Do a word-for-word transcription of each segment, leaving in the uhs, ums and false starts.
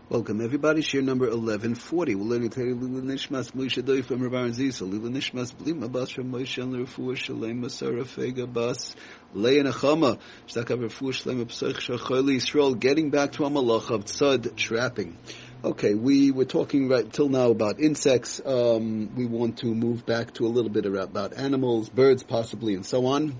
Welcome everybody, share number eleven forty. We're learning today Lila Nishmas Moshe Doi from Rabbi Zisel. Lila Nishmas Blima Bas from Moshe and Refuah Shalema Sarah Fega Bas Leah Nachama Shtakav Refuah Shalema Psach Shacholi Yisrael. Getting back to Amalach of Tzad trapping. Okay, we were talking right till now about insects. Um, we want to move back to a little bit about animals, birds possibly, and so on.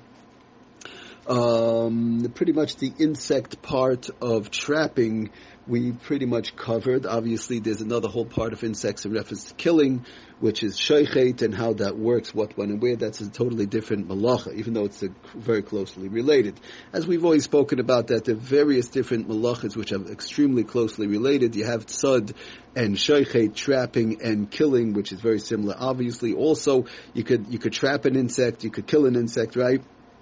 Um, pretty much the insect part of trapping we pretty much covered. Obviously, there's another whole part of insects in reference to killing, which is sheichet and how that works, what, when, and where. That's a totally different malacha, even though it's a, very closely related. As we've always spoken about that, there are various different malachas which are extremely closely related. You have tzad and sheichet, trapping and killing, which is very similar. Obviously, also, you could you could trap an insect, you could kill an insect, right?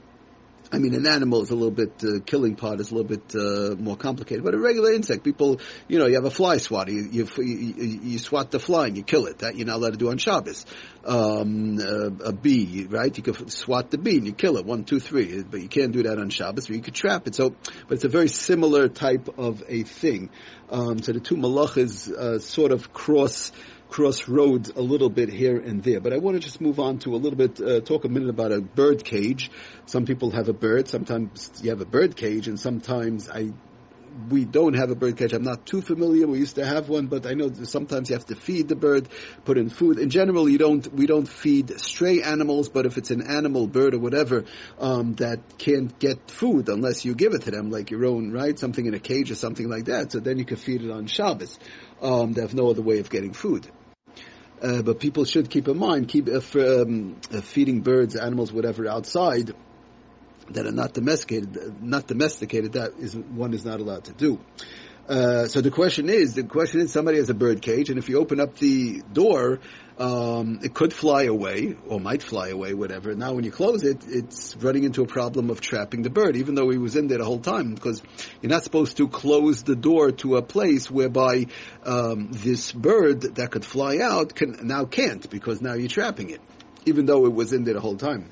I mean, an animal is a little bit, uh, killing part is a little bit uh, more complicated. But a regular insect, people, you know, you have a fly swatter. You, you, you, you swat the fly and you kill it. That you're not allowed to do on Shabbos. Um, uh, a bee, right? You can swat the bee and you kill it. One, two, three. But you can't do that on Shabbos, or you could trap it. So, but it's a very similar type of a thing. Um, so the two malachas uh, sort of cross crossroads a little bit here and there. But I want to just move on to a little bit, uh, talk a minute about a bird cage. Some people have a bird, sometimes you have a bird cage, and sometimes I, we don't have a bird cage. I'm not too familiar. We used to have one, but I know that sometimes you have to feed the bird, put in food. In general, you don't, we don't feed stray animals, but if it's an animal, bird or whatever, um, that can't get food unless you give it to them, like your own, right? Something in a cage or something like that. So then you can feed it on Shabbos. Um, they have no other way of getting food. Uh, but people should keep in mind, keep uh, for, um, uh, feeding birds, animals, whatever, outside that are not domesticated. Not domesticated. That is one is not allowed to do. Uh, so the question is, the question is, somebody has a bird cage, and if you open up the door, um, it could fly away, or might fly away, whatever. Now when you close it, it's running into a problem of trapping the bird, even though he was in there the whole time, because you're not supposed to close the door to a place whereby um, this bird that could fly out can now can't, because now you're trapping it, even though it was in there the whole time.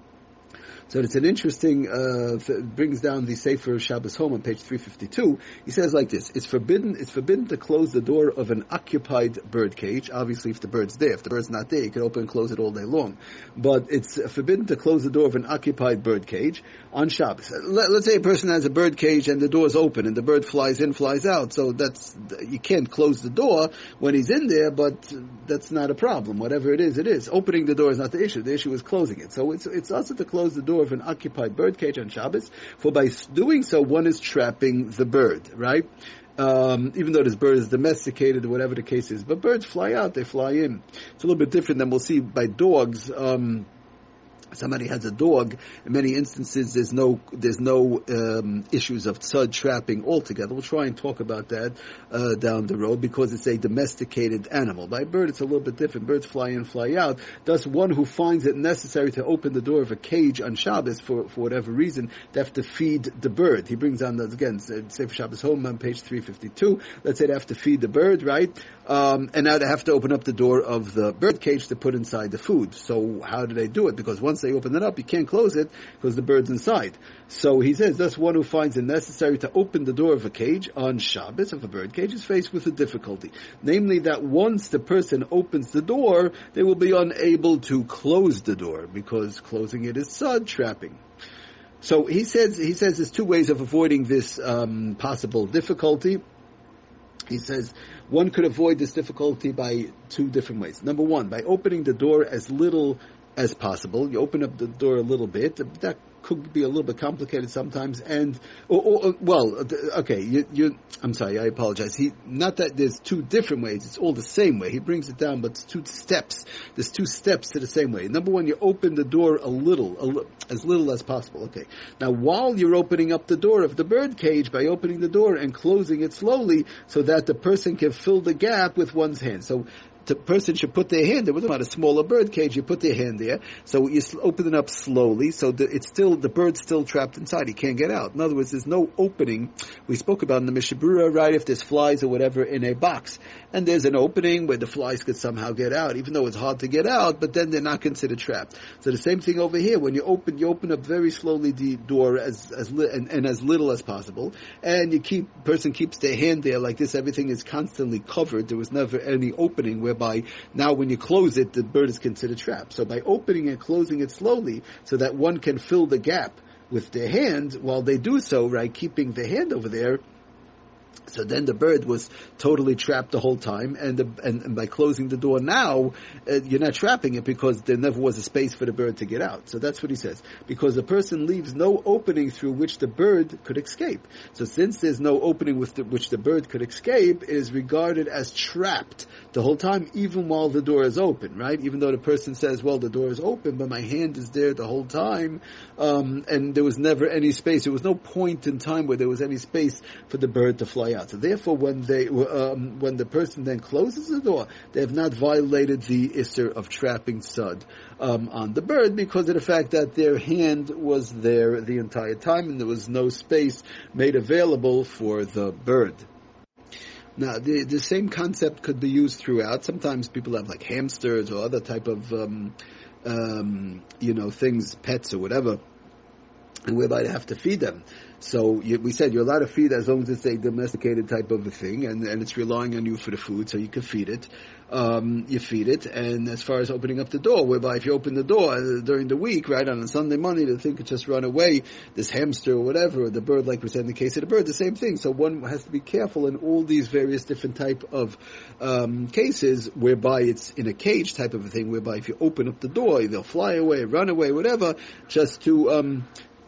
So it's an interesting, uh, brings down the Sefer Shabbos Home on page three fifty-two. He says like this: It's forbidden, it's forbidden to close the door of an occupied bird cage. Obviously, if the bird's there, if the bird's not there, you can open and close it all day long. But it's forbidden to close the door of an occupied bird cage on Shabbos. Let, let's say a person has a bird cage and the door's open and the bird flies in, flies out. So that's, you can't close the door when he's in there, but that's not a problem. Whatever it is, it is. Opening the door is not the issue. The issue is closing it. So it's, it's also to close the door of an occupied bird cage on Shabbos, for by doing so, one is trapping the bird, right? Um, even though this bird is domesticated, or whatever the case is. But birds fly out, they fly in. It's a little bit different than we'll see by dogs. Um, Somebody has a dog. In many instances, there's no there's no um, issues of tzad trapping altogether. We'll try and talk about that uh, down the road, because it's a domesticated animal. By bird, it's a little bit different. Birds fly in, fly out. Thus, one who finds it necessary to open the door of a cage on Shabbos for for whatever reason, they have to feed the bird. He brings on that again. Sefer Shabbos Home on page three fifty-two. Let's say they have to feed the bird, right? Um, and now they have to open up the door of the bird cage to put inside the food. So how do they do it? Because once they open it up, you can't close it because the bird's inside. So he says, thus one who finds it necessary to open the door of a cage on Shabbos, of a bird cage, is faced with a difficulty. Namely that once the person opens the door, they will be unable to close the door, because closing it is tzad trapping. So he says, he says there's two ways of avoiding this um, possible difficulty. He says one could avoid this difficulty by two different ways. Number one, by opening the door as little as possible. You open up the door a little bit. That could be a little bit complicated sometimes, and or, or well, okay. You, you, I'm sorry. I apologize. He not that there's two different ways. It's all the same way. He brings it down, but it's two steps. There's two steps to the same way. Number one, you open the door a little, a, as little as possible. Okay. Now, while you're opening up the door of the bird cage, by opening the door and closing it slowly, so that the person can fill the gap with one's hand. So the person should put their hand there. We're talking about a smaller bird cage. You put their hand there, so you open it up slowly, so that it's still the bird's still trapped inside. He can't get out. In other words, there's no opening. We spoke about in the Mishnah Berurah, right? If there's flies or whatever in a box, and there's an opening where the flies could somehow get out, even though it's hard to get out, but then they're not considered trapped. So the same thing over here. When you open, you open up very slowly the door as as li- and, and as little as possible, and you keep person keeps their hand there like this. Everything is constantly covered. There was never any opening whereby now when you close it, the bird is considered trapped. So by opening and closing it slowly, so that one can fill the gap with their hand while they do so, right, keeping the hand over there. So then the bird was totally trapped the whole time, and, the, and, and by closing the door now, uh, you're not trapping it because there never was a space for the bird to get out. So that's what he says. Because the person leaves no opening through which the bird could escape. So since there's no opening with the, which the bird could escape, it is regarded as trapped the whole time, even while the door is open, right? Even though the person says, well, the door is open, but my hand is there the whole time, um, and there was never any space. There was no point in time where there was any space for the bird to fly out. So therefore, when they, um, when the person then closes the door, they have not violated the Isser of trapping Sud um, on the bird because of the fact that their hand was there the entire time and there was no space made available for the bird. Now, the, the same concept could be used throughout. Sometimes people have like hamsters or other type of, um, um, you know, things, pets or whatever, and whereby they have to feed them. So you, we said you're allowed to feed as long as it's a domesticated type of a thing, and, and it's relying on you for the food, so you can feed it. Um, you feed it, and as far as opening up the door, whereby if you open the door uh, during the week, right, on a Sunday, Monday, the thing could just run away, this hamster or whatever, or the bird, like we said in the case of the bird, the same thing. So one has to be careful in all these various different type of um, cases, whereby it's in a cage type of a thing, whereby if you open up the door, they'll fly away, run away, whatever, just to... Um,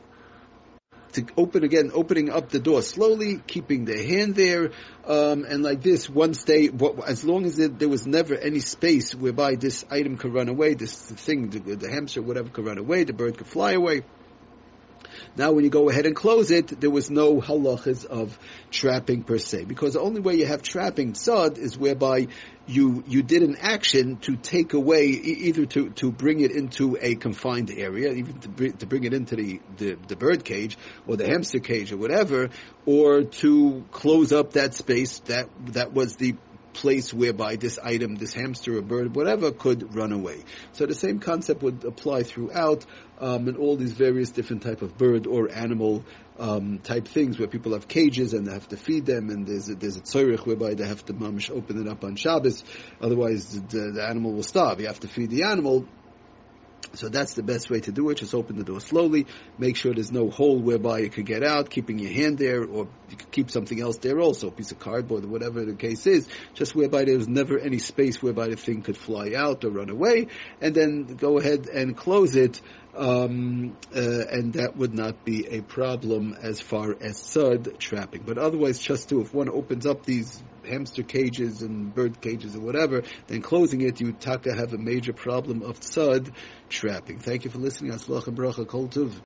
to open again, opening up the door slowly, keeping their hand there, um, and like this, once they, as long as it, there was never any space whereby this item could run away, this thing, the, the hamster, whatever, could run away, the bird could fly away. Now when you go ahead and close it, there was no halachas of trapping per se. Because the only way you have trapping tzad is whereby you you did an action to take away, either to, to bring it into a confined area, even to bring, to bring it into the, the, the bird cage or the hamster cage or whatever, or to close up that space that that was the place whereby this item, this hamster or bird, whatever, could run away. So the same concept would apply throughout um, in all these various different type of bird or animal um, type things where people have cages and they have to feed them, and there's a, there's a tzorich whereby they have to mamish open it up on Shabbos, otherwise the, the animal will starve. You have to feed the animal. So that's the best way to do it. Just open the door slowly. Make sure there's no hole whereby you could get out, keeping your hand there, or you could keep something else there also, a piece of cardboard or whatever the case is, just whereby there's never any space whereby the thing could fly out or run away, and then go ahead and close it, um, uh, and that would not be a problem as far as sud trapping. But otherwise, just to, if one opens up these hamster cages and bird cages or whatever, then closing it, you taka have a major problem of tzad trapping. Thank you for listening. Aslach and bracha, kol tuv.